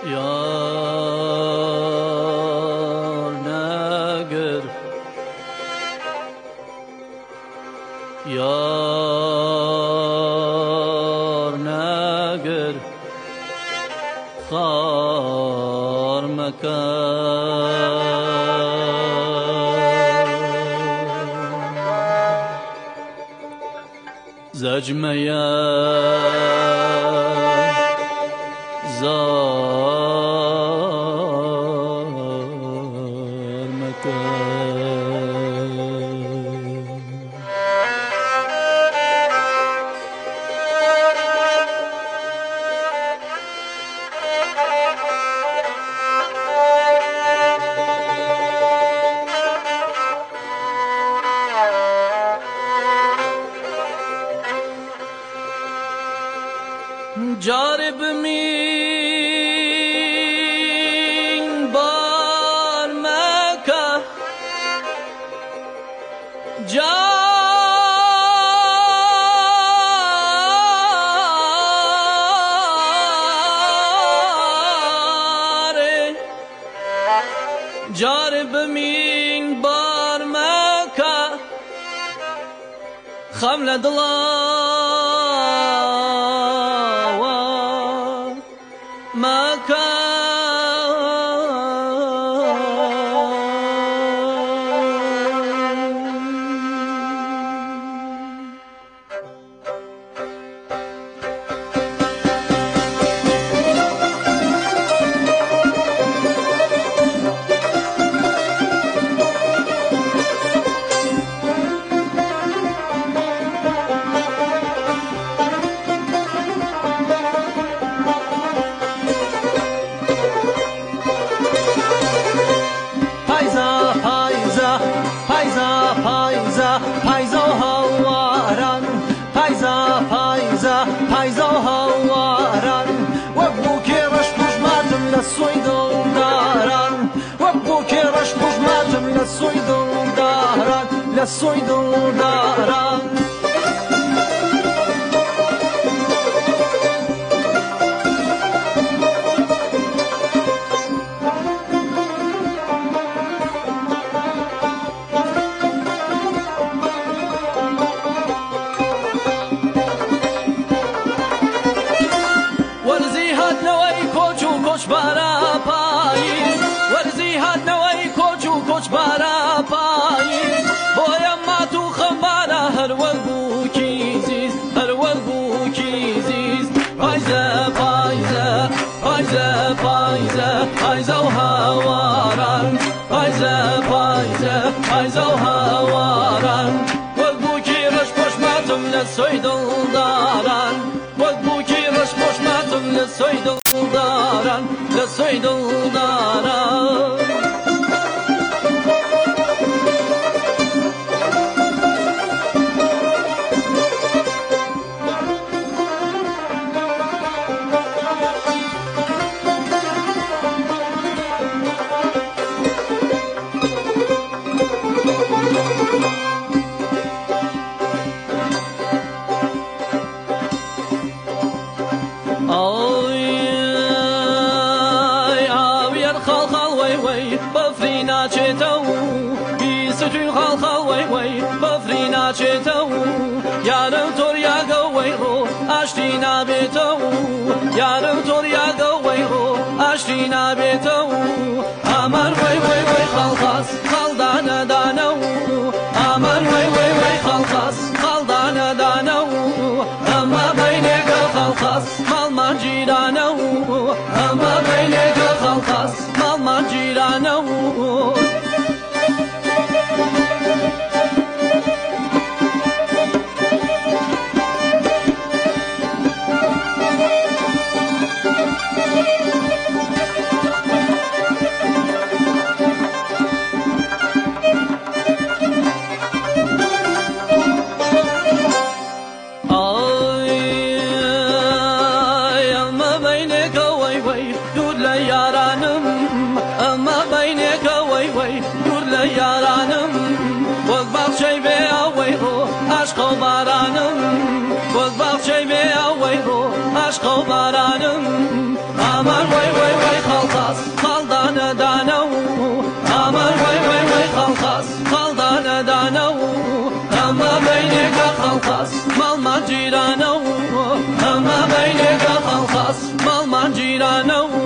yar neger yar neger khar mekan zajmaya zar mekan jarib min bar meka jarib min bar meka khamla Payza hawaran, payza hawaran. Wabbuki rash bujmatum la soydon daran. Wabbuki rash bujmatum la soydon daran, la soydon daran. ورزی هات نوی کوچ بارا پایی بایم ما تو خمبارا هر ور بو کیزیز هر ور بو کیزیز پایزه پایزه پایزه پایزه پایزه و هواران پایزه پایزه پایزه و هواران ور بو کی رش پشماتم لسوی دلداران ور بو کی رش پشماتم لسوی دلداران لسوی دلداران بفرينا چتو بيستو خال وي وي بفرينا چتو يارم تور يا گوي رو اشتينا بيتو يارم تور يا گوي رو اشتينا بيتو امر وي وي وي خالخاس خالدانا دانو امر وي وي وي خالخاس خالدانا دانو اما بينك خالخاس مال ما جيرانو اما بينك خالخاس مال ما جيرانو yaranım Boz bahçey be avayro aşk baranım Boz bahçey be avayro aşk baranım Aman vay vay vay وەیرانە و